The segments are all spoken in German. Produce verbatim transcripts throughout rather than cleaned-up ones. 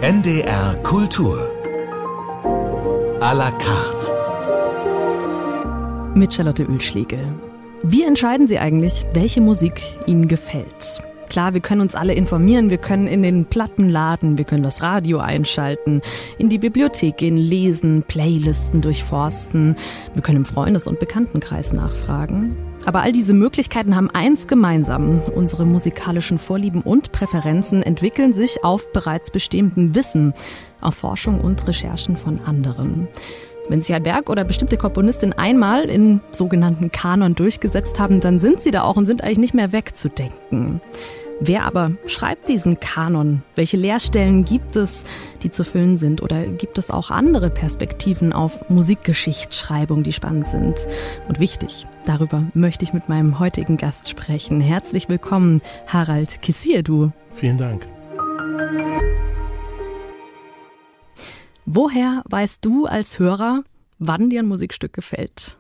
N D R Kultur à la carte mit Charlotte Oehlschlegel. Wie entscheiden Sie eigentlich, welche Musik Ihnen gefällt? Klar, wir können uns alle informieren, wir können in den Plattenladen, wir können das Radio einschalten, in die Bibliothek gehen, lesen, Playlisten durchforsten, wir können im Freundes- und Bekanntenkreis nachfragen. Aber all diese Möglichkeiten haben eins gemeinsam: unsere musikalischen Vorlieben und Präferenzen entwickeln sich auf bereits bestehendem Wissen, auf Forschung und Recherchen von anderen. Wenn sich ein Werk oder bestimmte Komponistin einmal in sogenannten Kanon durchgesetzt haben, dann sind sie da auch und sind eigentlich nicht mehr wegzudenken. Wer aber schreibt diesen Kanon? Welche Leerstellen gibt es, die zu füllen sind? Oder gibt es auch andere Perspektiven auf Musikgeschichtsschreibung, die spannend sind und wichtig? Darüber möchte ich mit meinem heutigen Gast sprechen. Herzlich willkommen, Harald Kissierdu. Vielen Dank. Woher weißt du als Hörer, wann dir ein Musikstück gefällt?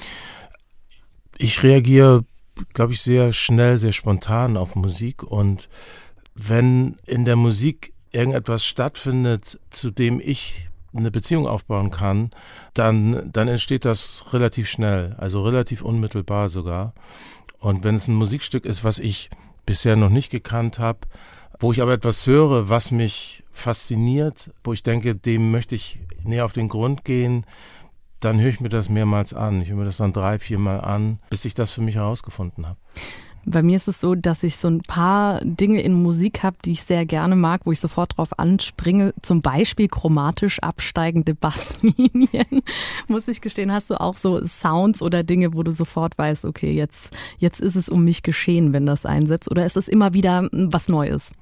Ich reagiere, glaube ich, sehr schnell, sehr spontan auf Musik. Und wenn in der Musik irgendetwas stattfindet, zu dem ich eine Beziehung aufbauen kann, dann, dann entsteht das relativ schnell, also relativ unmittelbar sogar. Und wenn es ein Musikstück ist, was ich bisher noch nicht gekannt habe, wo ich aber etwas höre, was mich fasziniert, wo ich denke, dem möchte ich näher auf den Grund gehen, dann höre ich mir das mehrmals an. Ich höre mir das dann drei, viermal an, bis ich das für mich herausgefunden habe. Bei mir ist es so, dass ich so ein paar Dinge in Musik habe, die ich sehr gerne mag, wo ich sofort drauf anspringe. Zum Beispiel chromatisch absteigende Basslinien. Muss ich gestehen, hast du auch so Sounds oder Dinge, wo du sofort weißt, okay, jetzt, jetzt ist es um mich geschehen, wenn das einsetzt? Oder ist es immer wieder was Neues?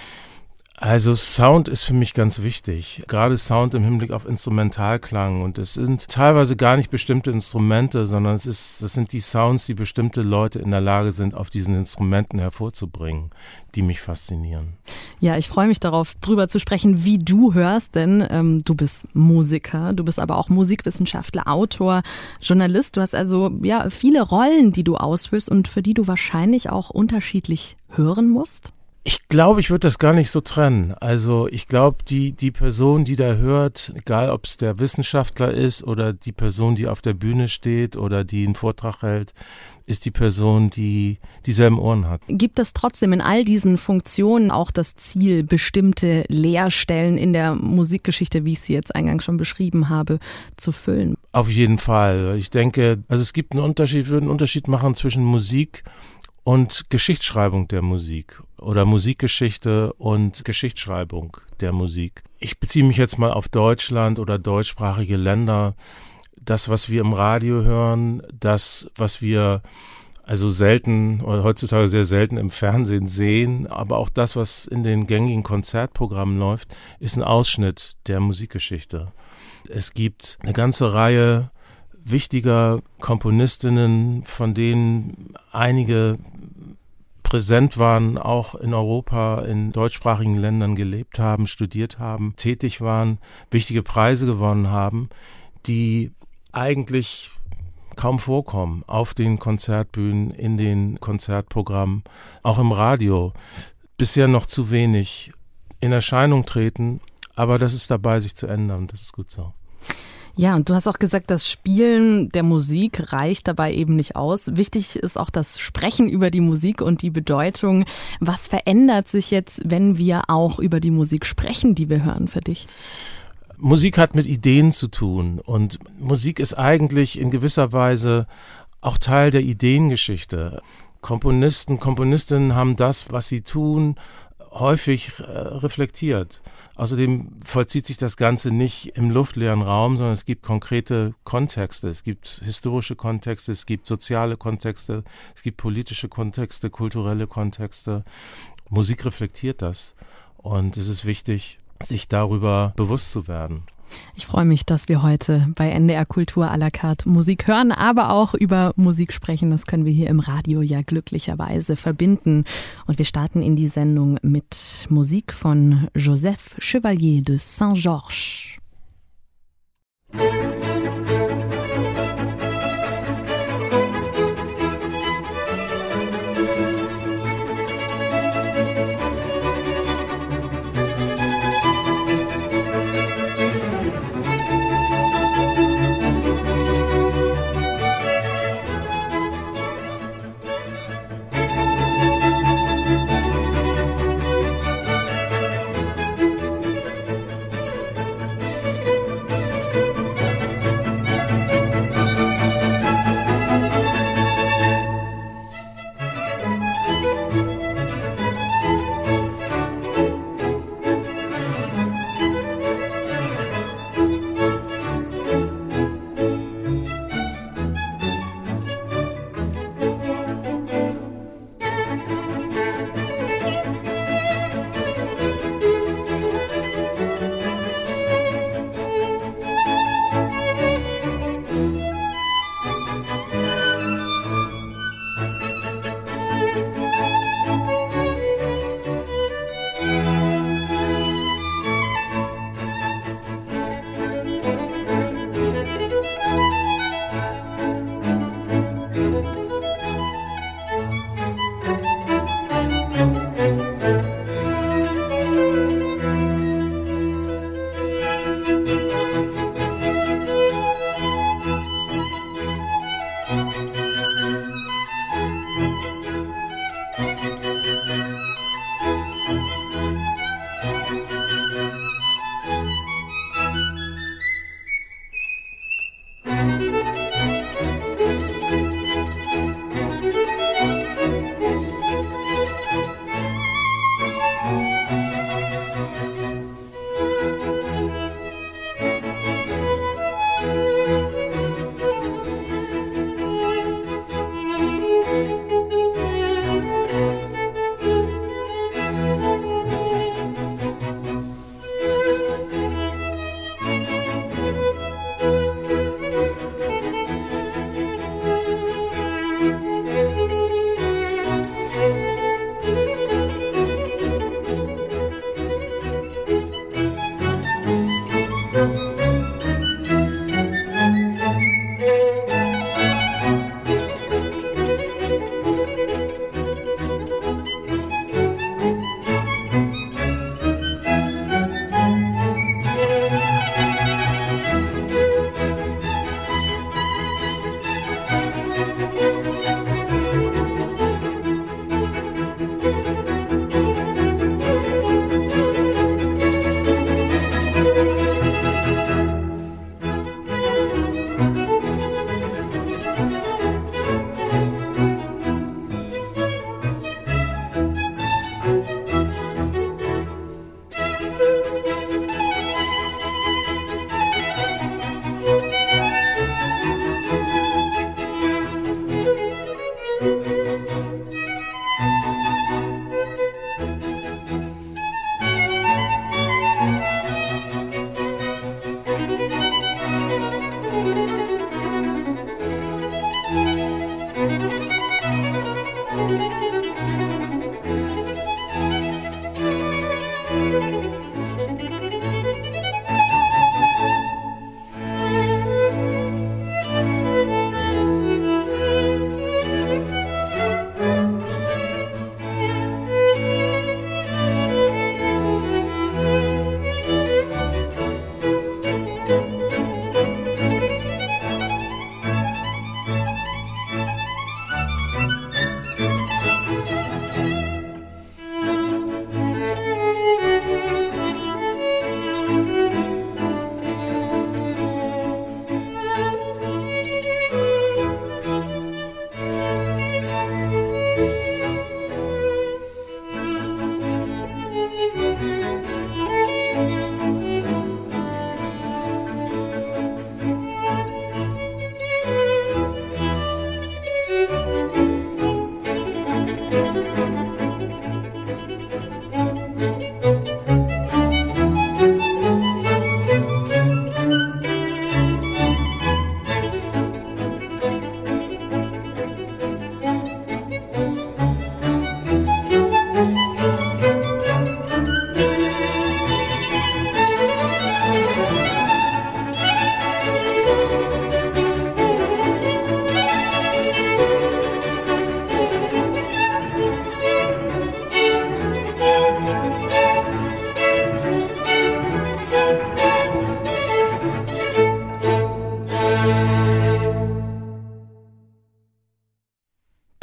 Also Sound ist für mich ganz wichtig, gerade Sound im Hinblick auf Instrumentalklang, und es sind teilweise gar nicht bestimmte Instrumente, sondern es ist, das sind die Sounds, die bestimmte Leute in der Lage sind, auf diesen Instrumenten hervorzubringen, die mich faszinieren. Ja, ich freue mich darauf, drüber zu sprechen, wie du hörst, denn ähm, du bist Musiker, du bist aber auch Musikwissenschaftler, Autor, Journalist, du hast also ja viele Rollen, die du ausfüllst und für die du wahrscheinlich auch unterschiedlich hören musst. Ich glaube, ich würde das gar nicht so trennen. Also ich glaube, die, die Person, die da hört, egal ob es der Wissenschaftler ist oder die Person, die auf der Bühne steht oder die einen Vortrag hält, ist die Person, die dieselben Ohren hat. Gibt es trotzdem in all diesen Funktionen auch das Ziel, bestimmte Leerstellen in der Musikgeschichte, wie ich sie jetzt eingangs schon beschrieben habe, zu füllen? Auf jeden Fall. Ich denke, also es gibt einen Unterschied, würde einen Unterschied machen zwischen Musik und Geschichtsschreibung der Musik oder Musikgeschichte und Geschichtsschreibung der Musik. Ich beziehe mich jetzt mal auf Deutschland oder deutschsprachige Länder. Das, was wir im Radio hören, das, was wir also selten oder heutzutage sehr selten im Fernsehen sehen, aber auch das, was in den gängigen Konzertprogrammen läuft, ist ein Ausschnitt der Musikgeschichte. Es gibt eine ganze Reihe wichtiger Komponistinnen, von denen einige präsent waren, auch in Europa, in deutschsprachigen Ländern gelebt haben, studiert haben, tätig waren, wichtige Preise gewonnen haben, die eigentlich kaum vorkommen auf den Konzertbühnen, in den Konzertprogrammen, auch im Radio. Bisher noch zu wenig in Erscheinung treten, aber das ist dabei, sich zu ändern. Das ist gut so. Ja, und du hast auch gesagt, das Spielen der Musik reicht dabei eben nicht aus. Wichtig ist auch das Sprechen über die Musik und die Bedeutung. Was verändert sich jetzt, wenn wir auch über die Musik sprechen, die wir hören, für dich? Musik hat mit Ideen zu tun, und Musik ist eigentlich in gewisser Weise auch Teil der Ideengeschichte. Komponisten, Komponistinnen haben das, was sie tun, häufig äh, reflektiert. Außerdem vollzieht sich das Ganze nicht im luftleeren Raum, sondern es gibt konkrete Kontexte. Es gibt historische Kontexte, es gibt soziale Kontexte, es gibt politische Kontexte, kulturelle Kontexte. Musik reflektiert das, und es ist wichtig, sich darüber bewusst zu werden. Ich freue mich, dass wir heute bei N D R Kultur à la carte Musik hören, aber auch über Musik sprechen. Das können wir hier im Radio ja glücklicherweise verbinden. Und wir starten in die Sendung mit Musik von Joseph Chevalier de Saint-Georges.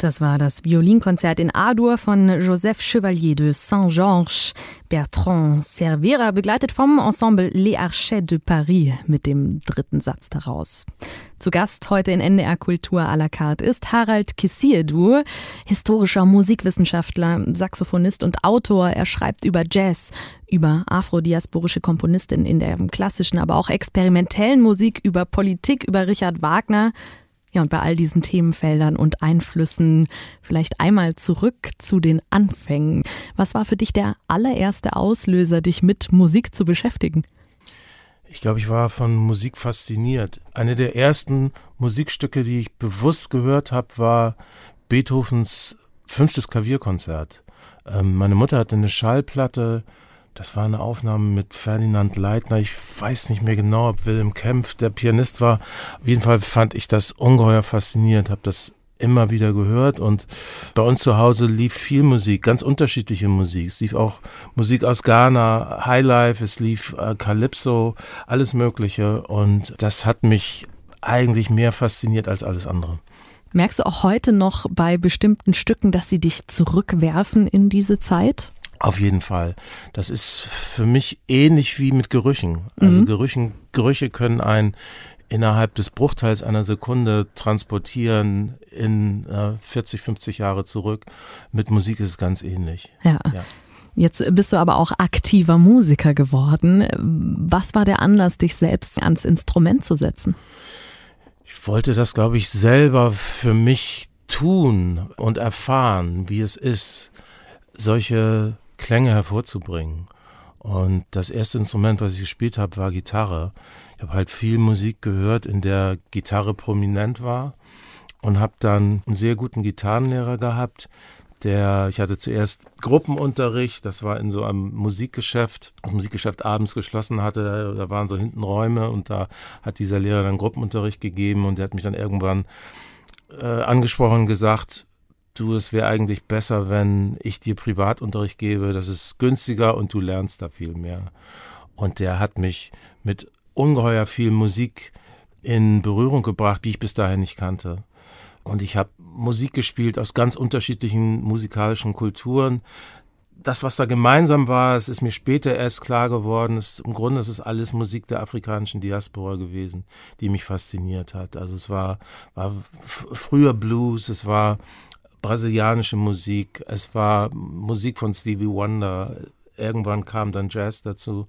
Das war das Violinkonzert in A-Dur von Joseph Chevalier de Saint-Georges. Bertrand Cervera begleitet vom Ensemble Les Archets de Paris mit dem dritten Satz daraus. Zu Gast heute in N D R Kultur à la carte ist Harald Kissiedu, historischer Musikwissenschaftler, Saxophonist und Autor. Er schreibt über Jazz, über afrodiasporische Komponistinnen in der klassischen, aber auch experimentellen Musik, über Politik, über Richard Wagner. Ja, und bei all diesen Themenfeldern und Einflüssen vielleicht einmal zurück zu den Anfängen. Was war für dich der allererste Auslöser, dich mit Musik zu beschäftigen? Ich glaube, ich war von Musik fasziniert. Eine der ersten Musikstücke, die ich bewusst gehört habe, war Beethovens fünftes Klavierkonzert. Ähm, meine Mutter hatte eine Schallplatte. Das war eine Aufnahme mit Ferdinand Leitner. Ich weiß nicht mehr genau, ob Wilhelm Kempff der Pianist war. Auf jeden Fall fand ich das ungeheuer faszinierend, habe das immer wieder gehört. Und bei uns zu Hause lief viel Musik, ganz unterschiedliche Musik. Es lief auch Musik aus Ghana, Highlife, es lief äh, Calypso, alles Mögliche. Und das hat mich eigentlich mehr fasziniert als alles andere. Merkst du auch heute noch bei bestimmten Stücken, dass sie dich zurückwerfen in diese Zeit? Auf jeden Fall. Das ist für mich ähnlich wie mit Gerüchen. Also mhm. Gerüchen, Gerüche können einen innerhalb des Bruchteils einer Sekunde transportieren in äh, vierzig, fünfzig Jahre zurück. Mit Musik ist es ganz ähnlich. Ja. ja. Jetzt bist du aber auch aktiver Musiker geworden. Was war der Anlass, dich selbst ans Instrument zu setzen? Ich wollte das, glaube ich, selber für mich tun und erfahren, wie es ist, solche Klänge hervorzubringen. Und das erste Instrument, was ich gespielt habe, war Gitarre. Ich habe halt viel Musik gehört, in der Gitarre prominent war und habe dann einen sehr guten Gitarrenlehrer gehabt, der, ich hatte zuerst Gruppenunterricht, das war in so einem Musikgeschäft, das Musikgeschäft abends geschlossen hatte, da waren so hinten Räume und da hat dieser Lehrer dann Gruppenunterricht gegeben und der hat mich dann irgendwann äh, angesprochen und gesagt, du, es wäre eigentlich besser, wenn ich dir Privatunterricht gebe, das ist günstiger und du lernst da viel mehr. Und der hat mich mit ungeheuer viel Musik in Berührung gebracht, die ich bis dahin nicht kannte. Und ich habe Musik gespielt aus ganz unterschiedlichen musikalischen Kulturen. Das, was da gemeinsam war, es ist mir später erst klar geworden, ist, im Grunde ist es alles Musik der afrikanischen Diaspora gewesen, die mich fasziniert hat. Also es war, war f- früher Blues, es war brasilianische Musik, es war Musik von Stevie Wonder, irgendwann kam dann Jazz dazu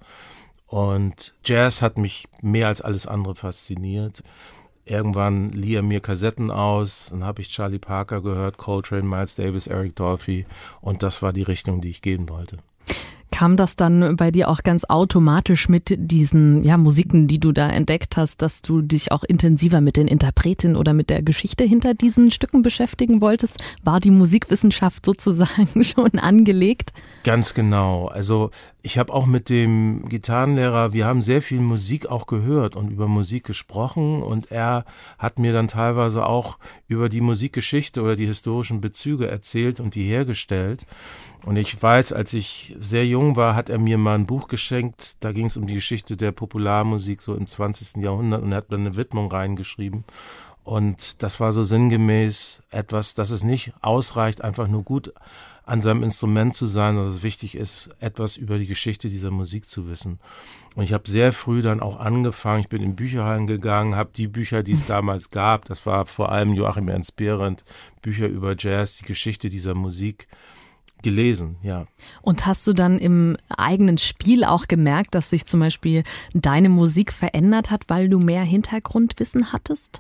und Jazz hat mich mehr als alles andere fasziniert. Irgendwann lieh er mir Kassetten aus, dann habe ich Charlie Parker gehört, Coltrane, Miles Davis, Eric Dolphy und das war die Richtung, die ich gehen wollte. Kam das dann bei dir auch ganz automatisch mit diesen ja, Musiken, die du da entdeckt hast, dass du dich auch intensiver mit den Interpretinnen oder mit der Geschichte hinter diesen Stücken beschäftigen wolltest? War die Musikwissenschaft sozusagen schon angelegt? Ganz genau. Also ich habe auch mit dem Gitarrenlehrer, wir haben sehr viel Musik auch gehört und über Musik gesprochen und er hat mir dann teilweise auch über die Musikgeschichte oder die historischen Bezüge erzählt und die hergestellt. Und ich weiß, als ich sehr jung war, hat er mir mal ein Buch geschenkt, da ging es um die Geschichte der Popularmusik so im zwanzigsten Jahrhundert und er hat dann eine Widmung reingeschrieben. Und das war so sinngemäß etwas, dass es nicht ausreicht, einfach nur gut an seinem Instrument zu sein, sondern es wichtig ist, etwas über die Geschichte dieser Musik zu wissen. Und ich habe sehr früh dann auch angefangen, ich bin in Bücherhallen gegangen, habe die Bücher, die es damals gab, das war vor allem Joachim Ernst Behrendt, Bücher über Jazz, die Geschichte dieser Musik, gelesen, ja. Und hast du dann im eigenen Spiel auch gemerkt, dass sich zum Beispiel deine Musik verändert hat, weil du mehr Hintergrundwissen hattest?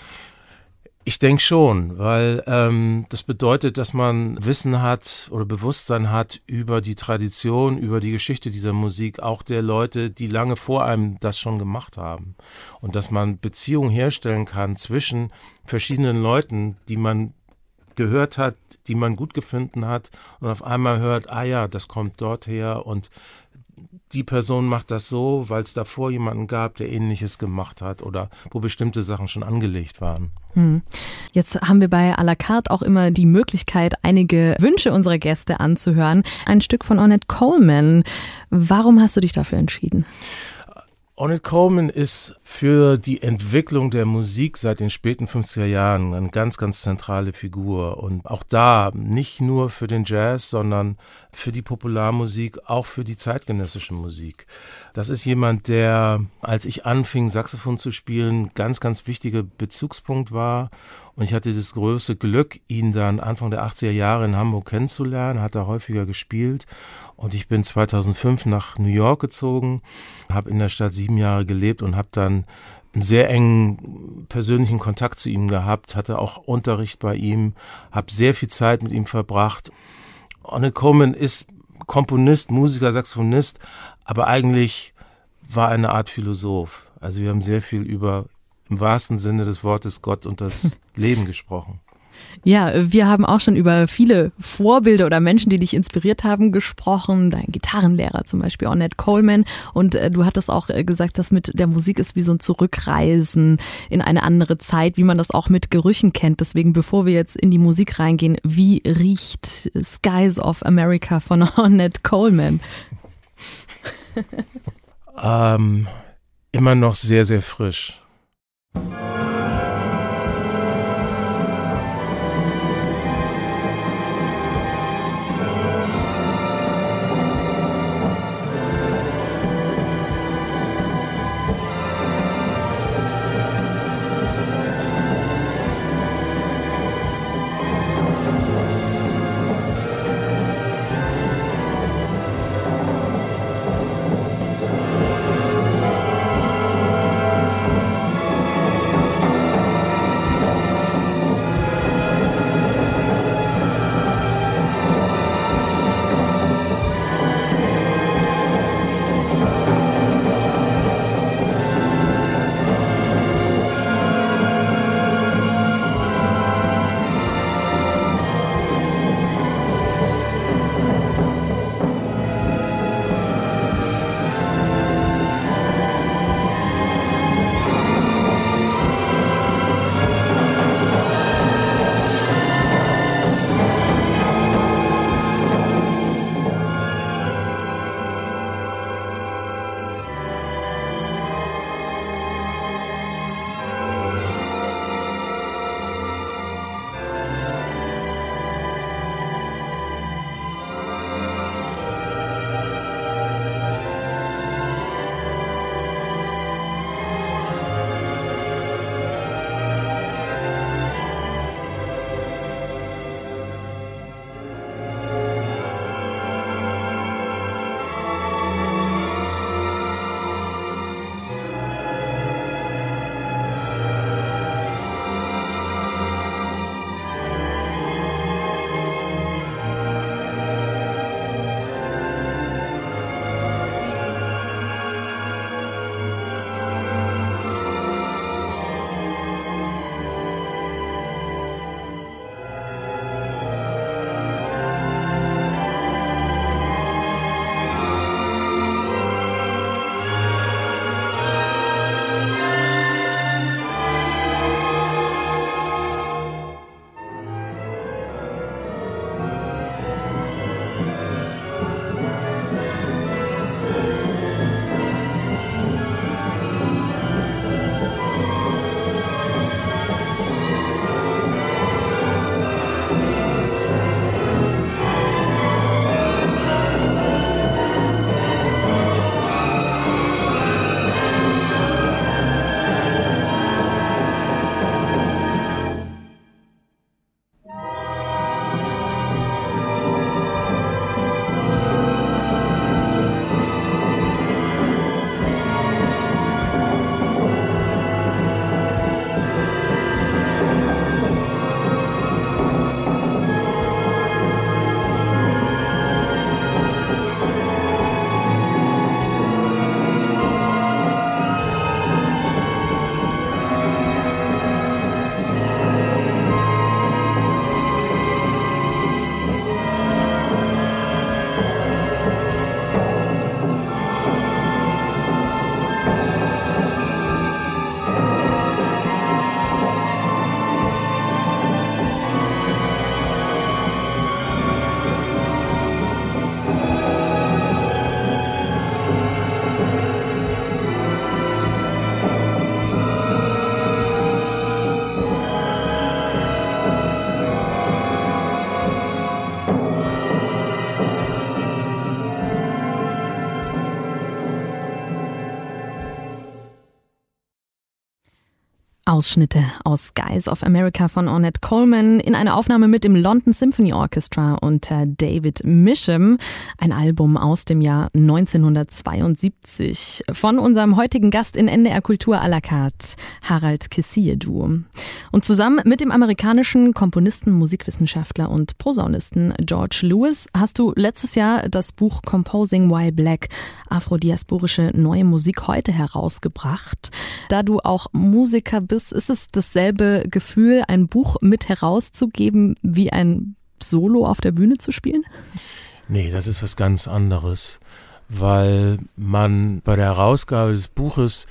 Ich denke schon, weil ähm, das bedeutet, dass man Wissen hat oder Bewusstsein hat über die Tradition, über die Geschichte dieser Musik, auch der Leute, die lange vor einem das schon gemacht haben. Und dass man Beziehungen herstellen kann zwischen verschiedenen Leuten, die man gehört hat, die man gut gefunden hat und auf einmal hört, ah ja, das kommt dort her und die Person macht das so, weil es davor jemanden gab, der Ähnliches gemacht hat oder wo bestimmte Sachen schon angelegt waren. Hm. Jetzt haben wir bei à la carte auch immer die Möglichkeit, einige Wünsche unserer Gäste anzuhören. Ein Stück von Ornette Coleman. Warum hast du dich dafür entschieden? Ornette Coleman ist für die Entwicklung der Musik seit den späten fünfziger Jahren eine ganz, ganz zentrale Figur. Und auch da nicht nur für den Jazz, sondern für die Popularmusik, auch für die zeitgenössische Musik. Das ist jemand, der, als ich anfing, Saxophon zu spielen, ganz, ganz wichtiger Bezugspunkt war. Und ich hatte das große Glück, ihn dann Anfang der achtziger Jahre in Hamburg kennenzulernen, hat er häufiger gespielt. Und ich bin zweitausendfünf nach New York gezogen, habe in der Stadt sieben Jahre gelebt und habe dann einen sehr engen persönlichen Kontakt zu ihm gehabt, hatte auch Unterricht bei ihm, habe sehr viel Zeit mit ihm verbracht. Ornette Coleman ist Komponist, Musiker, Saxophonist, aber eigentlich war er eine Art Philosoph. Also wir haben sehr viel über, im wahrsten Sinne des Wortes, Gott und das Leben gesprochen. Ja, wir haben auch schon über viele Vorbilder oder Menschen, die dich inspiriert haben, gesprochen. Dein Gitarrenlehrer zum Beispiel, Ornette Coleman. Und äh, du hattest auch äh, gesagt, dass mit der Musik ist wie so ein Zurückreisen in eine andere Zeit, wie man das auch mit Gerüchen kennt. Deswegen, bevor wir jetzt in die Musik reingehen, wie riecht Skies of America von Ornette Coleman? ähm, immer noch sehr, sehr frisch. Ausschnitte aus Skies of America von Ornette Coleman in einer Aufnahme mit dem London Symphony Orchestra unter David Misham, ein Album aus dem Jahr neunzehnhundertzweiundsiebzig von unserem heutigen Gast in N D R Kultur à la carte, Harald Kissiedu. Und zusammen mit dem amerikanischen Komponisten, Musikwissenschaftler und Posaunisten George Lewis hast du letztes Jahr das Buch Composing While Black, afrodiasporische neue Musik heute herausgebracht. Da du auch Musiker bist, ist es dasselbe Gefühl, ein Buch mit herauszugeben, wie ein Solo auf der Bühne zu spielen? Nee, das ist was ganz anderes, weil man bei der Herausgabe des Buches,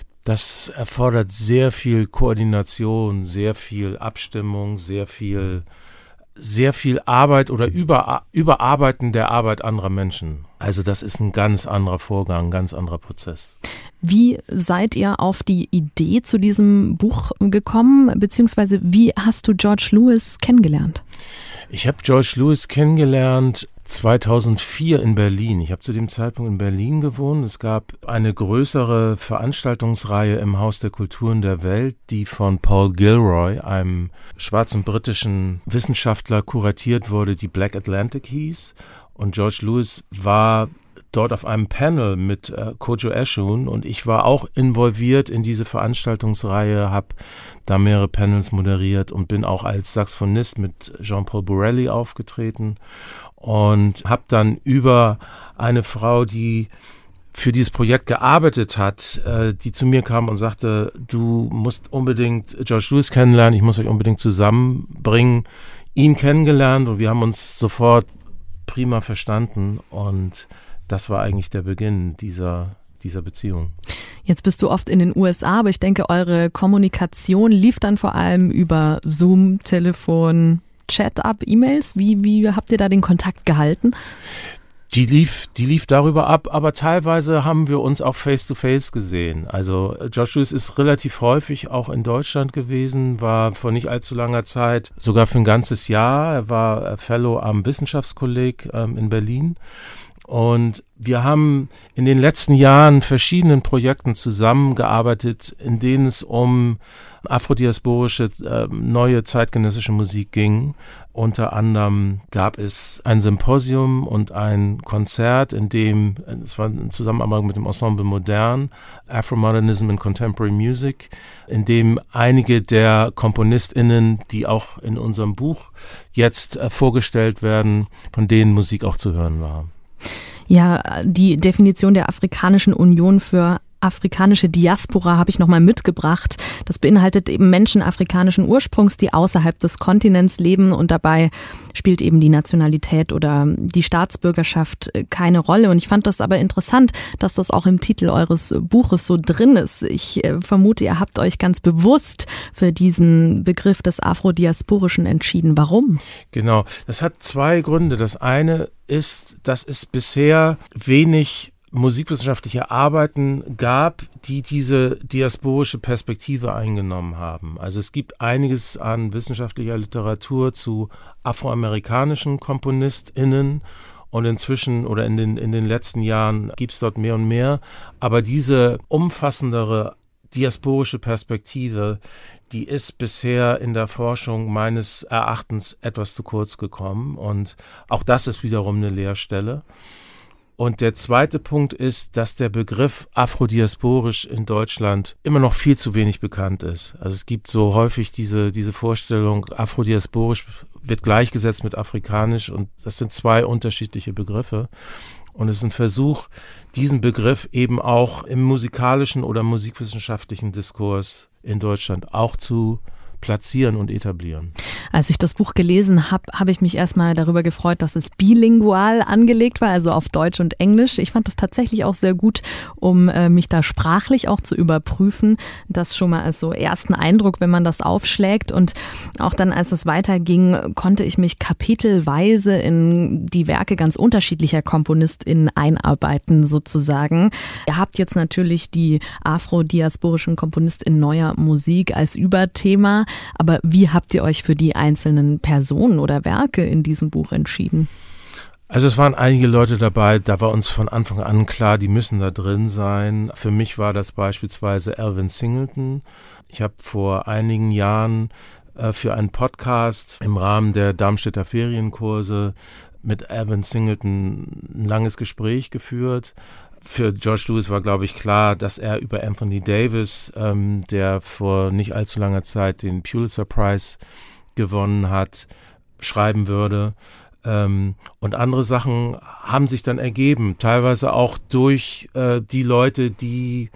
das erfordert sehr viel Koordination, sehr viel Abstimmung, sehr viel, sehr viel Arbeit oder Über, Überarbeiten der Arbeit anderer Menschen. Also das ist ein ganz anderer Vorgang, ein ganz anderer Prozess. Wie seid ihr auf die Idee zu diesem Buch gekommen, beziehungsweise wie hast du George Lewis kennengelernt? Ich habe George Lewis kennengelernt zweitausendvier in Berlin. Ich habe zu dem Zeitpunkt in Berlin gewohnt. Es gab eine größere Veranstaltungsreihe im Haus der Kulturen der Welt, die von Paul Gilroy, einem schwarzen britischen Wissenschaftler, kuratiert wurde, die Black Atlantic hieß. Und George Lewis war dort auf einem Panel mit äh, Kojo Eshun und ich war auch involviert in diese Veranstaltungsreihe, habe da mehrere Panels moderiert und bin auch als Saxophonist mit Jean-Paul Borelli aufgetreten und habe dann über eine Frau, die für dieses Projekt gearbeitet hat, äh, die zu mir kam und sagte, du musst unbedingt George Lewis kennenlernen, ich muss euch unbedingt zusammenbringen, ihn kennengelernt und wir haben uns sofort prima verstanden und das war eigentlich der Beginn dieser, dieser Beziehung. Jetzt bist du oft in den U S A, aber ich denke, eure Kommunikation lief dann vor allem über Zoom, Telefon, Chat ab, E-Mails. Wie, wie habt ihr da den Kontakt gehalten? Die lief, die lief darüber ab, aber teilweise haben wir uns auch face-to-face gesehen. Also George Lewis ist relativ häufig auch in Deutschland gewesen, war vor nicht allzu langer Zeit sogar für ein ganzes Jahr. Er war Fellow am Wissenschaftskolleg ähm, in Berlin. Und wir haben in den letzten Jahren verschiedenen Projekten zusammengearbeitet, in denen es um afrodiasporische äh, neue zeitgenössische Musik ging. Unter anderem gab es ein Symposium und ein Konzert, in dem, es war in Zusammenarbeit mit dem Ensemble Modern, Afro-Modernism in Contemporary Music, in dem einige der KomponistInnen, die auch in unserem Buch jetzt äh, vorgestellt werden, von denen Musik auch zu hören war. Ja, die Definition der Afrikanischen Union für afrikanische Diaspora habe ich nochmal mitgebracht. Das beinhaltet eben Menschen afrikanischen Ursprungs, die außerhalb des Kontinents leben und dabei spielt eben die Nationalität oder die Staatsbürgerschaft keine Rolle. Und ich fand das aber interessant, dass das auch im Titel eures Buches so drin ist. Ich vermute, ihr habt euch ganz bewusst für diesen Begriff des Afrodiasporischen entschieden. Warum? Genau, das hat zwei Gründe. Das eine ist, dass es bisher wenig musikwissenschaftliche Arbeiten gab, die diese diasporische Perspektive eingenommen haben. Also es gibt einiges an wissenschaftlicher Literatur zu afroamerikanischen KomponistInnen und inzwischen oder in den, in den letzten Jahren gibt es dort mehr und mehr. Aber diese umfassendere diasporische Perspektive, die ist bisher in der Forschung meines Erachtens etwas zu kurz gekommen und auch das ist wiederum eine Leerstelle. Und der zweite Punkt ist, dass der Begriff afrodiasporisch in Deutschland immer noch viel zu wenig bekannt ist. Also es gibt so häufig diese, diese Vorstellung, afrodiasporisch wird gleichgesetzt mit afrikanisch und das sind zwei unterschiedliche Begriffe. Und es ist ein Versuch, diesen Begriff eben auch im musikalischen oder musikwissenschaftlichen Diskurs in Deutschland auch zu platzieren und etablieren. Als ich das Buch gelesen habe, habe ich mich erstmal darüber gefreut, dass es bilingual angelegt war, also auf Deutsch und Englisch. Ich fand es tatsächlich auch sehr gut, um äh, mich da sprachlich auch zu überprüfen. Das schon mal als so ersten Eindruck, wenn man das aufschlägt. Und auch dann, als es weiterging, konnte ich mich kapitelweise in die Werke ganz unterschiedlicher KomponistInnen einarbeiten, sozusagen. Ihr habt jetzt natürlich die afrodiasporischen KomponistInnen neuer Musik als Überthema. Aber wie habt ihr euch für die einzelnen Personen oder Werke in diesem Buch entschieden? Also es waren einige Leute dabei, da war uns von Anfang an klar, die müssen da drin sein. Für mich war das beispielsweise Alvin Singleton. Ich habe vor einigen Jahren äh, für einen Podcast im Rahmen der Darmstädter Ferienkurse mit Alvin Singleton ein langes Gespräch geführt. Für George Lewis war, glaube ich, klar, dass er über Anthony Davis, ähm, der vor nicht allzu langer Zeit den Pulitzer Prize gewonnen hat, schreiben würde. Ähm, und andere Sachen haben sich dann ergeben, teilweise auch durch äh, die Leute, die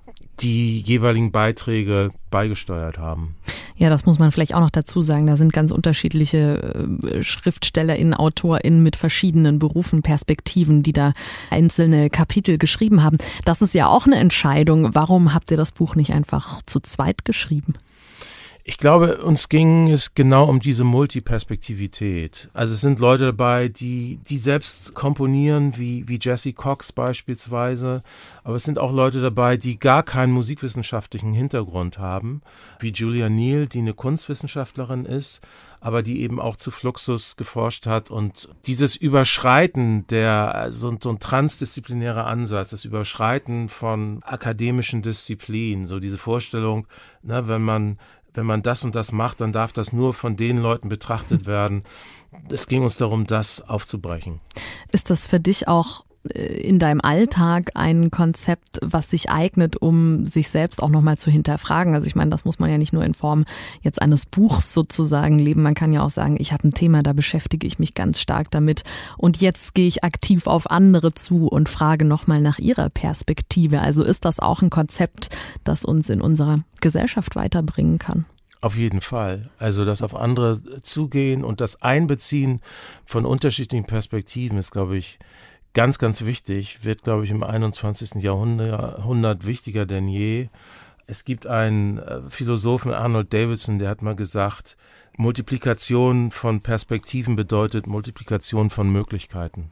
die jeweiligen Beiträge beigesteuert haben. Ja, das muss man vielleicht auch noch dazu sagen. Da sind ganz unterschiedliche äh, SchriftstellerInnen, AutorInnen mit verschiedenen Berufen, Perspektiven, die da einzelne Kapitel geschrieben haben. Das ist ja auch eine Entscheidung. Warum habt ihr das Buch nicht einfach zu zweit geschrieben? Ich glaube, uns ging es genau um diese Multiperspektivität. Also es sind Leute dabei, die, die selbst komponieren, wie, wie Jesse Cox beispielsweise. Aber es sind auch Leute dabei, die gar keinen musikwissenschaftlichen Hintergrund haben, wie Julia Neal, die eine Kunstwissenschaftlerin ist, aber die eben auch zu Fluxus geforscht hat. Und dieses Überschreiten, der so, so ein transdisziplinärer Ansatz, das Überschreiten von akademischen Disziplinen, so diese Vorstellung, ne, wenn man wenn man das und das macht, dann darf das nur von den Leuten betrachtet werden. Es ging uns darum, das aufzubrechen. Ist das für dich auch in deinem Alltag ein Konzept, was sich eignet, um sich selbst auch nochmal zu hinterfragen? Also ich meine, das muss man ja nicht nur in Form jetzt eines Buchs sozusagen leben. Man kann ja auch sagen, ich habe ein Thema, da beschäftige ich mich ganz stark damit und jetzt gehe ich aktiv auf andere zu und frage nochmal nach ihrer Perspektive. Also ist das auch ein Konzept, das uns in unserer Gesellschaft weiterbringen kann? Auf jeden Fall. Also das auf andere zugehen und das Einbeziehen von unterschiedlichen Perspektiven ist, glaube ich, ganz, ganz wichtig, wird, glaube ich, im einundzwanzigsten Jahrhundert wichtiger denn je. Es gibt einen Philosophen, Arnold Davidson, der hat mal gesagt, Multiplikation von Perspektiven bedeutet Multiplikation von Möglichkeiten.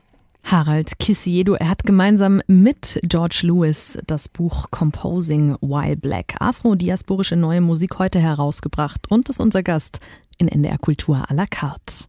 Harald Kissiedo, er hat gemeinsam mit George Lewis das Buch Composing While Black, afrodiasporische neue Musik, heute herausgebracht und ist unser Gast in N D R Kultur à la carte.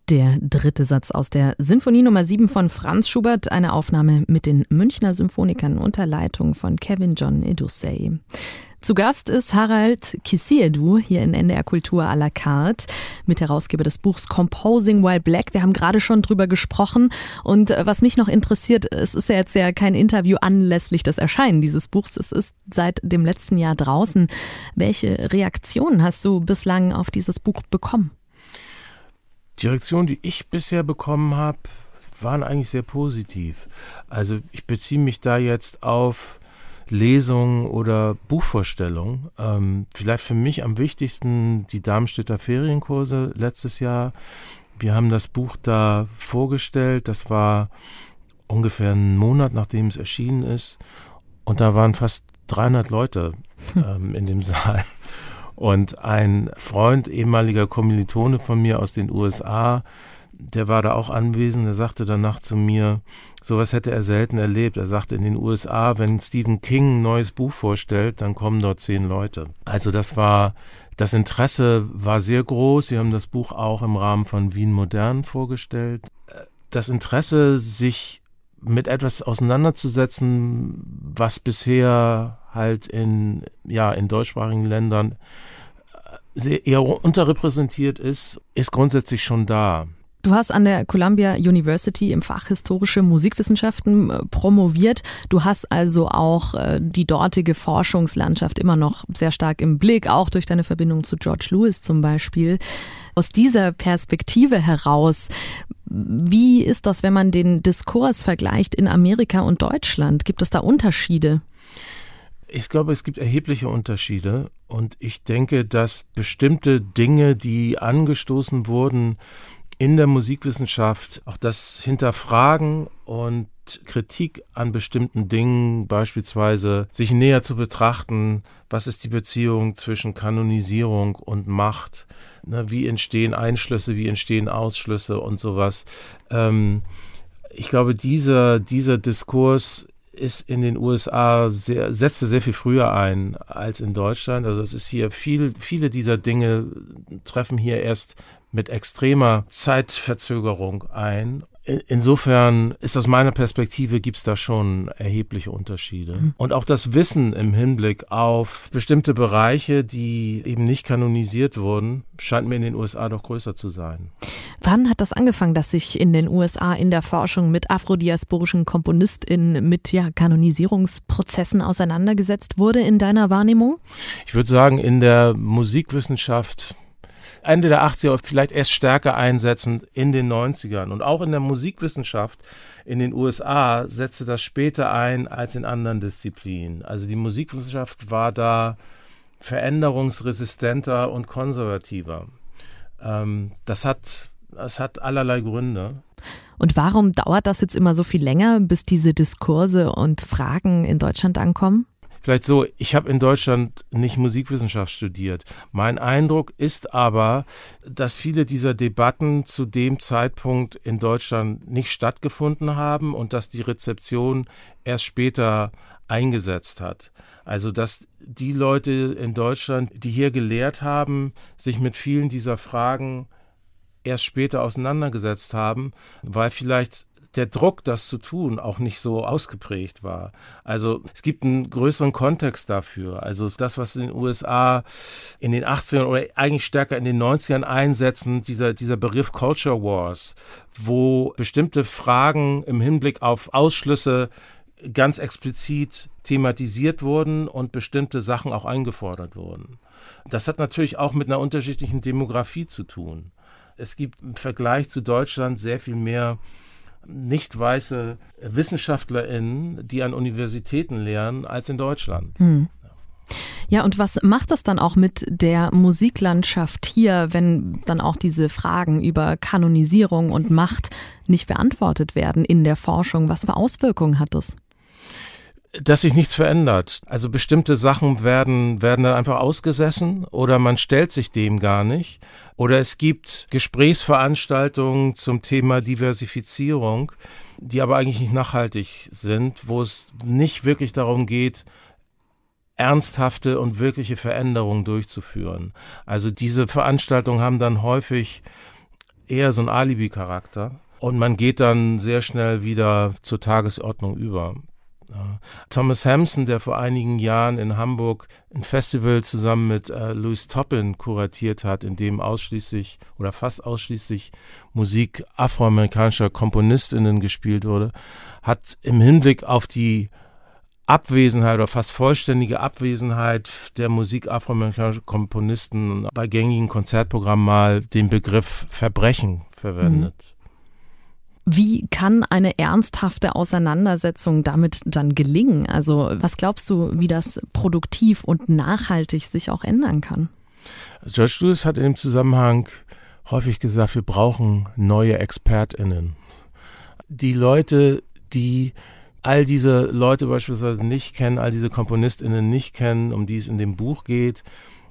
Der dritte Satz aus der Sinfonie Nummer sieben von Franz Schubert, eine Aufnahme mit den Münchner Symphonikern unter Leitung von Kevin John Edusei. Zu Gast ist Harald Kisiedu hier in N D R Kultur à la carte, Mitherausgeber des Buchs Composing While Black. Wir haben gerade schon drüber gesprochen und was mich noch interessiert, es ist ja jetzt ja kein Interview anlässlich des Erscheinen dieses Buchs, es ist seit dem letzten Jahr draußen. Welche Reaktionen hast du bislang auf dieses Buch bekommen? Die Reaktionen, die ich bisher bekommen habe, waren eigentlich sehr positiv. Also ich beziehe mich da jetzt auf Lesungen oder Buchvorstellungen. Ähm, vielleicht für mich am wichtigsten die Darmstädter Ferienkurse letztes Jahr. Wir haben das Buch da vorgestellt. Das war ungefähr einen Monat, nachdem es erschienen ist. Und da waren fast dreihundert Leute ähm, in dem Saal. Und ein Freund, ehemaliger Kommilitone von mir aus den U S A, der war da auch anwesend, der sagte danach zu mir, sowas hätte er selten erlebt. Er sagte, in den U S A, wenn Stephen King ein neues Buch vorstellt, dann kommen dort zehn Leute. Also das war, das Interesse war sehr groß. Sie haben das Buch auch im Rahmen von Wien Modern vorgestellt. Das Interesse, sich mit etwas auseinanderzusetzen, was bisher halt in, ja, in deutschsprachigen Ländern sehr eher unterrepräsentiert ist, ist grundsätzlich schon da. Du hast an der Columbia University im Fach Historische Musikwissenschaften äh, promoviert. Du hast also auch äh, die dortige Forschungslandschaft immer noch sehr stark im Blick, auch durch deine Verbindung zu George Lewis zum Beispiel. Aus dieser Perspektive heraus, wie ist das, wenn man den Diskurs vergleicht in Amerika und Deutschland? Gibt es da Unterschiede? Ich glaube, es gibt erhebliche Unterschiede und ich denke, dass bestimmte Dinge, die angestoßen wurden in der Musikwissenschaft, auch das Hinterfragen und Kritik an bestimmten Dingen, beispielsweise sich näher zu betrachten, was ist die Beziehung zwischen Kanonisierung und Macht, ne, wie entstehen Einschlüsse, wie entstehen Ausschlüsse und sowas. Ähm, ich glaube, dieser, dieser Diskurs ist in den U S A sehr, setzte sehr viel früher ein als in Deutschland. Also es ist hier viel, viele dieser Dinge treffen hier erst mit extremer Zeitverzögerung ein. Insofern ist aus meiner Perspektive, gibt es da schon erhebliche Unterschiede. Mhm. Und auch das Wissen im Hinblick auf bestimmte Bereiche, die eben nicht kanonisiert wurden, scheint mir in den U S A doch größer zu sein. Wann hat das angefangen, dass sich in den U S A in der Forschung mit afrodiasporischen KomponistInnen mit ja, Kanonisierungsprozessen auseinandergesetzt wurde in deiner Wahrnehmung? Ich würde sagen, in der Musikwissenschaft Ende der achtziger, vielleicht erst stärker einsetzend in den neunzigern. Und auch in der Musikwissenschaft in den U S A setzte das später ein als in anderen Disziplinen. Also die Musikwissenschaft war da veränderungsresistenter und konservativer. Ähm, das hat, das hat allerlei Gründe. Und warum dauert das jetzt immer so viel länger, bis diese Diskurse und Fragen in Deutschland ankommen? Vielleicht so, ich habe in Deutschland nicht Musikwissenschaft studiert. Mein Eindruck ist aber, dass viele dieser Debatten zu dem Zeitpunkt in Deutschland nicht stattgefunden haben und dass die Rezeption erst später eingesetzt hat. Also dass die Leute in Deutschland, die hier gelehrt haben, sich mit vielen dieser Fragen erst später auseinandergesetzt haben, weil vielleicht der Druck, das zu tun, auch nicht so ausgeprägt war. Also es gibt einen größeren Kontext dafür. Also das, was in den U S A in den achtzigern oder eigentlich stärker in den neunzigern einsetzen, dieser, dieser Begriff Culture Wars, wo bestimmte Fragen im Hinblick auf Ausschlüsse ganz explizit thematisiert wurden und bestimmte Sachen auch eingefordert wurden. Das hat natürlich auch mit einer unterschiedlichen Demografie zu tun. Es gibt im Vergleich zu Deutschland sehr viel mehr nicht weiße WissenschaftlerInnen, die an Universitäten lehren, als in Deutschland. Hm. Ja, und was macht das dann auch mit der Musiklandschaft hier, wenn dann auch diese Fragen über Kanonisierung und Macht nicht beantwortet werden in der Forschung? Was für Auswirkungen hat das? Dass sich nichts verändert. Also bestimmte Sachen werden, werden dann einfach ausgesessen oder man stellt sich dem gar nicht. Oder es gibt Gesprächsveranstaltungen zum Thema Diversifizierung, die aber eigentlich nicht nachhaltig sind, wo es nicht wirklich darum geht, ernsthafte und wirkliche Veränderungen durchzuführen. Also diese Veranstaltungen haben dann häufig eher so ein Alibi-Charakter. Und man geht dann sehr schnell wieder zur Tagesordnung über. Ja. Thomas Hampson, der vor einigen Jahren in Hamburg ein Festival zusammen mit äh, Louis Toppin kuratiert hat, in dem ausschließlich oder fast ausschließlich Musik afroamerikanischer KomponistInnen gespielt wurde, hat im Hinblick auf die Abwesenheit oder fast vollständige Abwesenheit der Musik afroamerikanischer Komponisten bei gängigen Konzertprogrammen mal den Begriff Verbrechen verwendet. Mhm. Wie kann eine ernsthafte Auseinandersetzung damit dann gelingen? Also was glaubst du, wie das produktiv und nachhaltig sich auch ändern kann? George Lewis hat in dem Zusammenhang häufig gesagt, wir brauchen neue ExpertInnen. Die Leute, die all diese Leute beispielsweise nicht kennen, all diese KomponistInnen nicht kennen, um die es in dem Buch geht,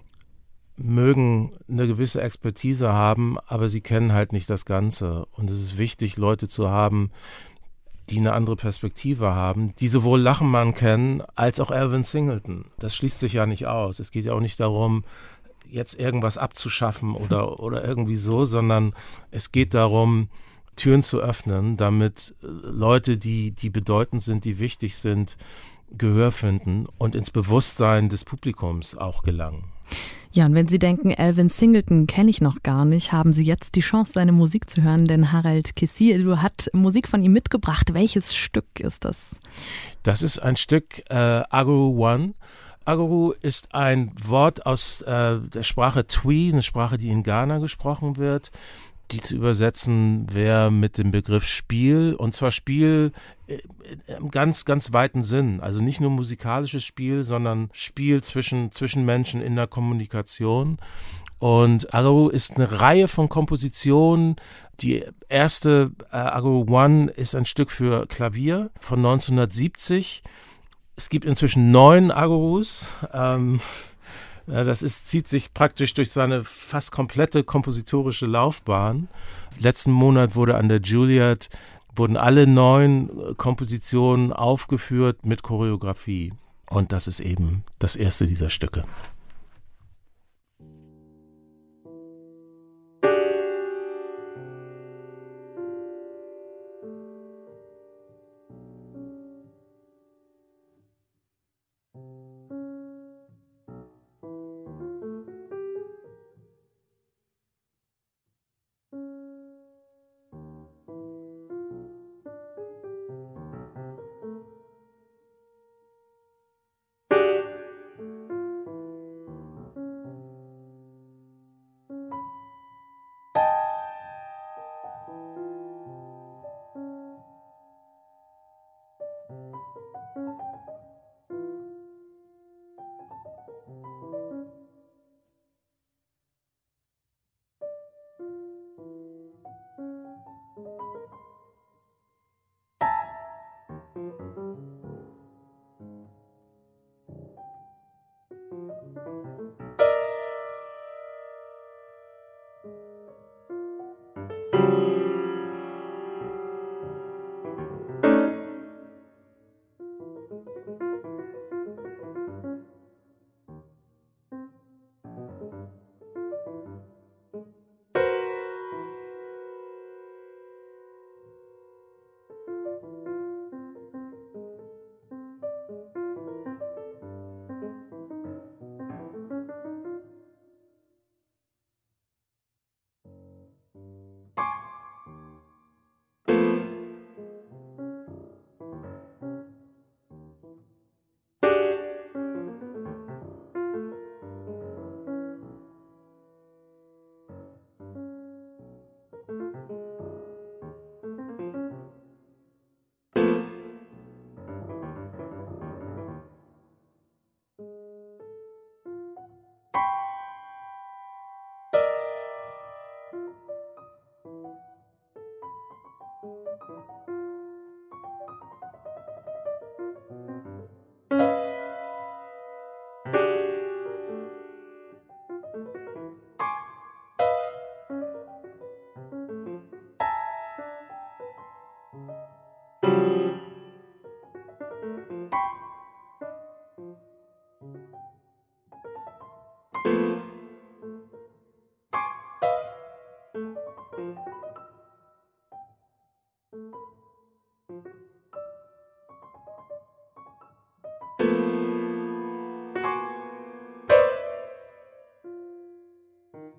mögen eine gewisse Expertise haben, aber sie kennen halt nicht das Ganze. Und es ist wichtig, Leute zu haben, die eine andere Perspektive haben, die sowohl Lachenmann kennen, als auch Alvin Singleton. Das schließt sich ja nicht aus. Es geht ja auch nicht darum, jetzt irgendwas abzuschaffen oder, oder irgendwie so, sondern es geht darum, Türen zu öffnen, damit Leute, die, die bedeutend sind, die wichtig sind, Gehör finden und ins Bewusstsein des Publikums auch gelangen. Ja, und wenn Sie denken, Alvin Singleton kenne ich noch gar nicht, haben Sie jetzt die Chance, seine Musik zu hören, denn Harald Kessiel hat Musik von ihm mitgebracht. Welches Stück ist das? Das ist ein Stück äh, Aguru One. Aguru ist ein Wort aus äh, der Sprache Twi, eine Sprache, die in Ghana gesprochen wird. Die zu übersetzen wäre mit dem Begriff Spiel, und zwar Spiel im ganz, ganz weiten Sinn. Also nicht nur musikalisches Spiel, sondern Spiel zwischen, zwischen Menschen in der Kommunikation. Und Aguru ist eine Reihe von Kompositionen. Die erste, äh, Aguru One, ist ein Stück für Klavier von neunzehnhundertsiebzig. Es gibt inzwischen neun Agurus. Ähm, Das ist, zieht sich praktisch durch seine fast komplette kompositorische Laufbahn. Letzten Monat wurde an der Juilliard, wurden alle neun Kompositionen aufgeführt mit Choreografie. Und das ist eben das erste dieser Stücke.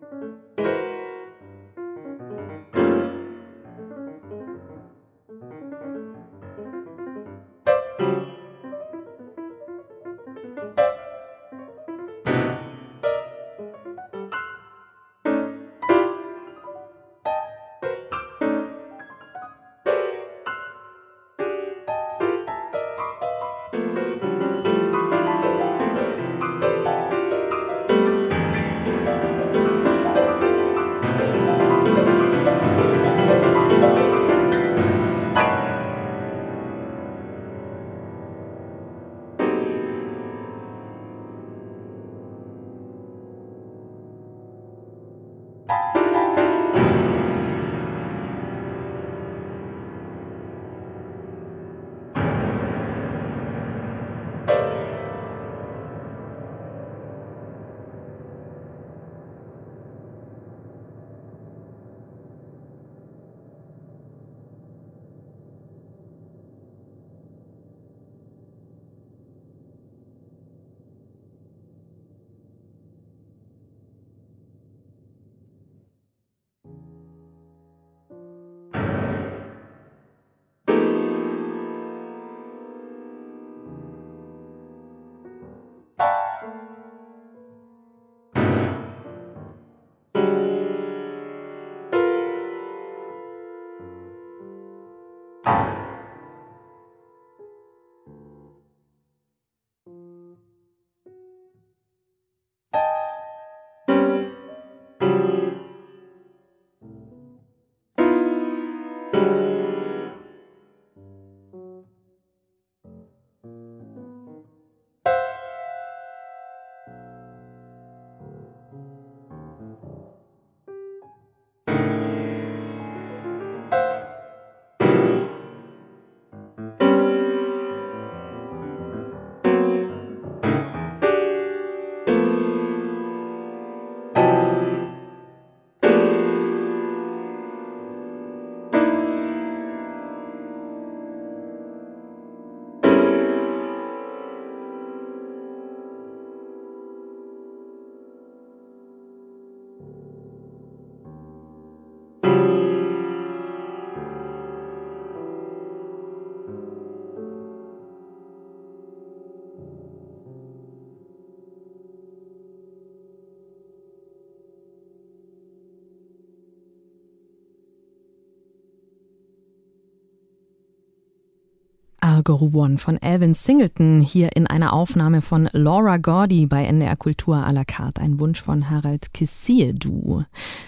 I'll Go One von Alvin Singleton hier in einer Aufnahme von Laura Gordy bei N D R Kultur à la carte. Ein Wunsch von Harald Kissiedu.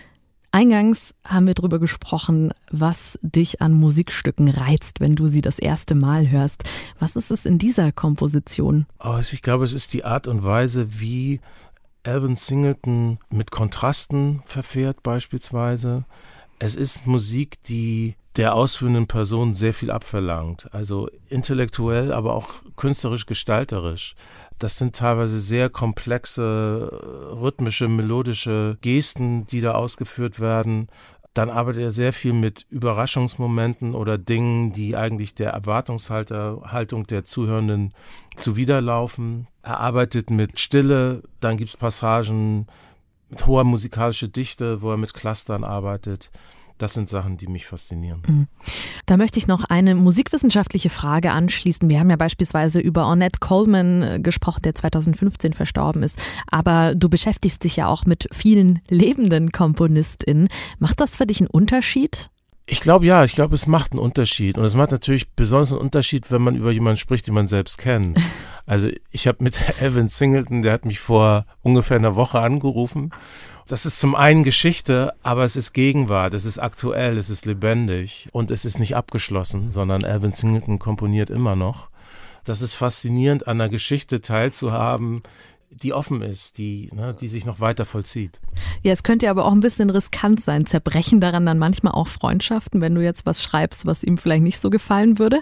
Eingangs haben wir darüber gesprochen, was dich an Musikstücken reizt, wenn du sie das erste Mal hörst. Was ist es in dieser Komposition? Oh, ich glaube, es ist die Art und Weise, wie Alvin Singleton mit Kontrasten verfährt beispielsweise. Es ist Musik, die der ausführenden Person sehr viel abverlangt. Also intellektuell, aber auch künstlerisch-gestalterisch. Das sind teilweise sehr komplexe, rhythmische, melodische Gesten, die da ausgeführt werden. Dann arbeitet er sehr viel mit Überraschungsmomenten oder Dingen, die eigentlich der Erwartungshaltung der Zuhörenden zuwiderlaufen. Er arbeitet mit Stille, dann gibt es Passagen mit hoher musikalischer Dichte, wo er mit Clustern arbeitet. Das sind Sachen, die mich faszinieren. Da möchte ich noch eine musikwissenschaftliche Frage anschließen. Wir haben ja beispielsweise über Ornette Coleman gesprochen, der zweitausendfünfzehn verstorben ist. Aber du beschäftigst dich ja auch mit vielen lebenden KomponistInnen. Macht das für dich einen Unterschied? Ich glaube ja, ich glaube, es macht einen Unterschied. Und es macht natürlich besonders einen Unterschied, wenn man über jemanden spricht, den man selbst kennt. Also ich habe mit Alvin Singleton, der hat mich vor ungefähr einer Woche angerufen. Das ist zum einen Geschichte, aber es ist Gegenwart, es ist aktuell, es ist lebendig und es ist nicht abgeschlossen, sondern Alvin Singleton komponiert immer noch. Das ist faszinierend, an einer Geschichte teilzuhaben, die offen ist, die, ne, die sich noch weiter vollzieht. Ja, es könnte aber auch ein bisschen riskant sein. Zerbrechen daran dann manchmal auch Freundschaften, wenn du jetzt was schreibst, was ihm vielleicht nicht so gefallen würde?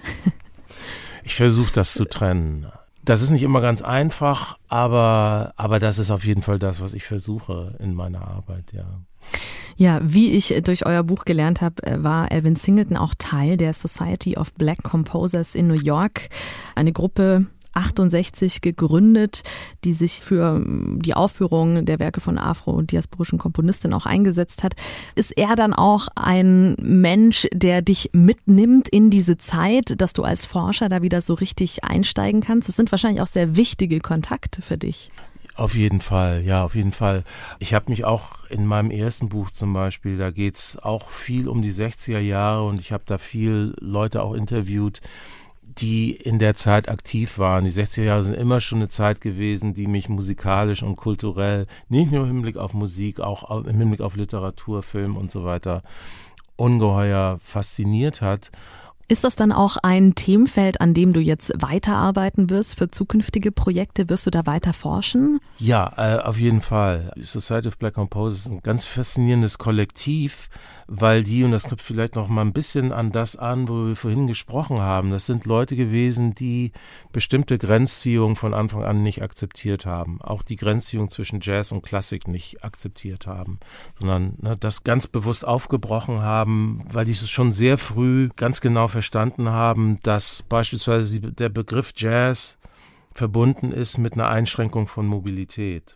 Ich versuche das zu trennen. Das ist nicht immer ganz einfach, aber, aber das ist auf jeden Fall das, was ich versuche in meiner Arbeit, ja. Ja, wie ich durch euer Buch gelernt habe, war Alvin Singleton auch Teil der Society of Black Composers in New York, eine Gruppe neunzehnhundertachtundsechzig gegründet, die sich für die Aufführung der Werke von afro-diasporischen Komponistinnen auch eingesetzt hat. Ist er dann auch ein Mensch, der dich mitnimmt in diese Zeit, dass du als Forscher da wieder so richtig einsteigen kannst? Das sind wahrscheinlich auch sehr wichtige Kontakte für dich. Auf jeden Fall, ja, auf jeden Fall. Ich habe mich auch in meinem ersten Buch zum Beispiel, da geht's auch viel um die sechziger Jahre und ich habe da viel Leute auch interviewt, die in der Zeit aktiv waren. Die sechziger Jahre sind immer schon eine Zeit gewesen, die mich musikalisch und kulturell, nicht nur im Hinblick auf Musik, auch im Hinblick auf Literatur, Film und so weiter, ungeheuer fasziniert hat. Ist das dann auch ein Themenfeld, an dem du jetzt weiterarbeiten wirst für zukünftige Projekte? Wirst du da weiter forschen? Ja, äh, auf jeden Fall. Society of Black Composers ist ein ganz faszinierendes Kollektiv, weil die, und das knüpft vielleicht noch mal ein bisschen an das an, wo wir vorhin gesprochen haben, das sind Leute gewesen, die bestimmte Grenzziehungen von Anfang an nicht akzeptiert haben. Auch die Grenzziehung zwischen Jazz und Klassik nicht akzeptiert haben, sondern ne, das ganz bewusst aufgebrochen haben, weil die es schon sehr früh ganz genau verstanden haben, dass beispielsweise der Begriff Jazz verbunden ist mit einer Einschränkung von Mobilität.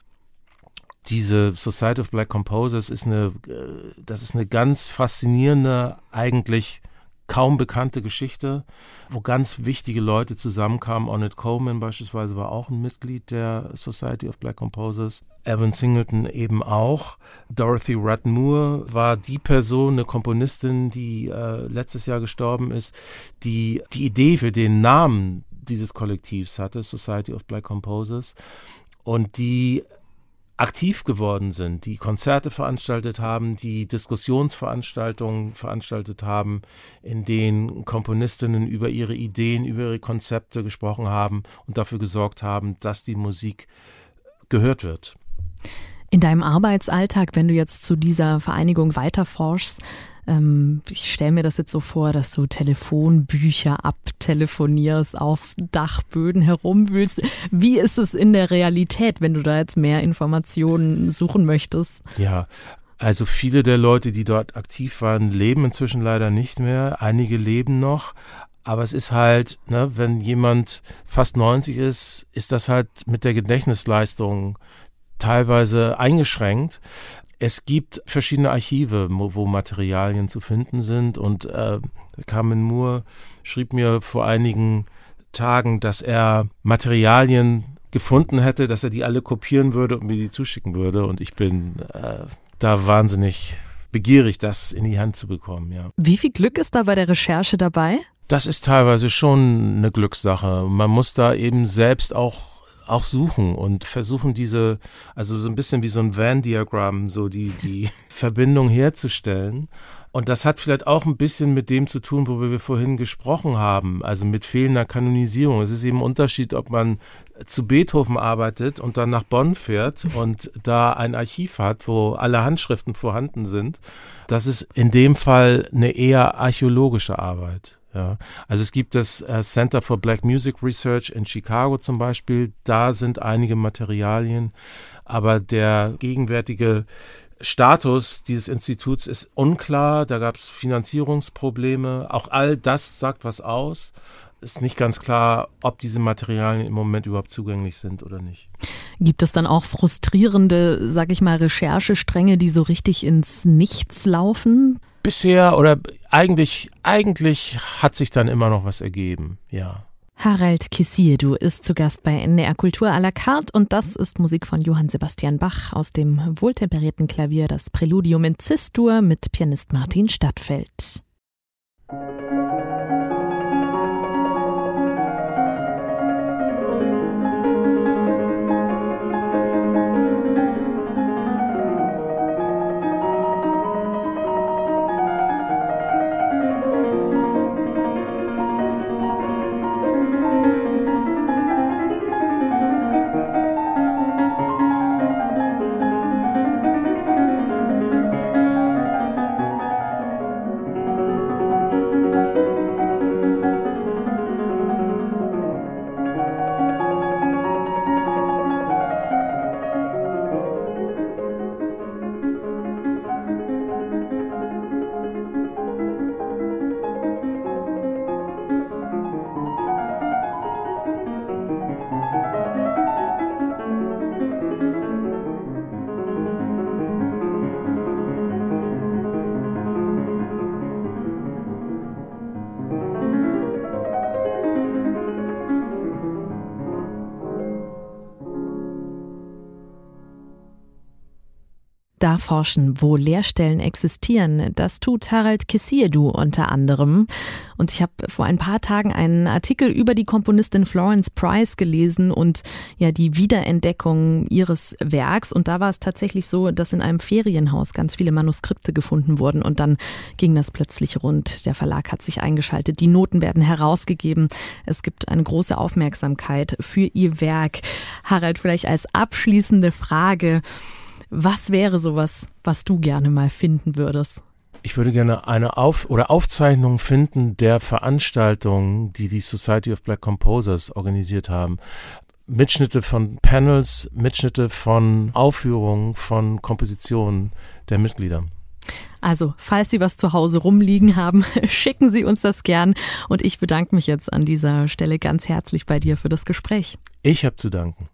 Diese Society of Black Composers ist eine, das ist eine ganz faszinierende, eigentlich kaum bekannte Geschichte, wo ganz wichtige Leute zusammenkamen. Ornette Coleman beispielsweise war auch ein Mitglied der Society of Black Composers. Evan Singleton eben auch. Dorothy Rudd Moore war die Person, eine Komponistin, die äh, letztes Jahr gestorben ist, die die Idee für den Namen dieses Kollektivs hatte, Society of Black Composers, und die aktiv geworden sind, die Konzerte veranstaltet haben, die Diskussionsveranstaltungen veranstaltet haben, in denen Komponistinnen über ihre Ideen, über ihre Konzepte gesprochen haben und dafür gesorgt haben, dass die Musik gehört wird. In deinem Arbeitsalltag, wenn du jetzt zu dieser Vereinigung weiterforschst, ähm, ich stelle mir das jetzt so vor, dass du Telefonbücher abtelefonierst, auf Dachböden herumwühlst. Wie ist es in der Realität, wenn du da jetzt mehr Informationen suchen möchtest? Ja, also viele der Leute, die dort aktiv waren, leben inzwischen leider nicht mehr. Einige leben noch. Aber es ist halt, ne, wenn jemand fast neunzig ist, ist das halt mit der Gedächtnisleistung teilweise eingeschränkt. Es gibt verschiedene Archive, wo, wo Materialien zu finden sind, und äh, Carmen Moore schrieb mir vor einigen Tagen, dass er Materialien gefunden hätte, dass er die alle kopieren würde und mir die zuschicken würde, und ich bin äh, da wahnsinnig begierig, das in die Hand zu bekommen. Ja. Wie viel Glück ist da bei der Recherche dabei? Das ist teilweise schon eine Glückssache. Man muss da eben selbst auch auch suchen und versuchen diese, also so ein bisschen wie so ein Venn-Diagramm, so die, die Verbindung herzustellen. Und das hat vielleicht auch ein bisschen mit dem zu tun, worüber wir vorhin gesprochen haben, also mit fehlender Kanonisierung. Es ist eben ein Unterschied, ob man zu Beethoven arbeitet und dann nach Bonn fährt und da ein Archiv hat, wo alle Handschriften vorhanden sind. Das ist in dem Fall eine eher archäologische Arbeit. Ja, also es gibt das äh, Center for Black Music Research in Chicago zum Beispiel, da sind einige Materialien, aber der gegenwärtige Status dieses Instituts ist unklar, da gab es Finanzierungsprobleme, auch all das sagt was aus. Ist nicht ganz klar, ob diese Materialien im Moment überhaupt zugänglich sind oder nicht. Gibt es dann auch frustrierende, sag ich mal, Recherchestränge, die so richtig ins Nichts laufen? Bisher oder eigentlich, eigentlich hat sich dann immer noch was ergeben, ja. Harald Kissiedu ist zu Gast bei N D R Kultur à la carte, und das ist Musik von Johann Sebastian Bach aus dem wohltemperierten Klavier, das Präludium in Cis-Dur mit Pianist Martin Stadtfeld. da forschen, wo Leerstellen existieren. Das tut Harald Kissiedu unter anderem. Und ich habe vor ein paar Tagen einen Artikel über die Komponistin Florence Price gelesen und ja die Wiederentdeckung ihres Werks. Und da war es tatsächlich so, dass in einem Ferienhaus ganz viele Manuskripte gefunden wurden und dann ging das plötzlich rund. Der Verlag hat sich eingeschaltet, die Noten werden herausgegeben. Es gibt eine große Aufmerksamkeit für ihr Werk. Harald, vielleicht als abschließende Frage, was wäre sowas, was du gerne mal finden würdest? Ich würde gerne eine Auf- oder Aufzeichnung finden der Veranstaltungen, die die Society of Black Composers organisiert haben. Mitschnitte von Panels, Mitschnitte von Aufführungen, von Kompositionen der Mitglieder. Also, falls Sie was zu Hause rumliegen haben, schicken Sie uns das gern. Und ich bedanke mich jetzt an dieser Stelle ganz herzlich bei dir für das Gespräch. Ich habe zu danken.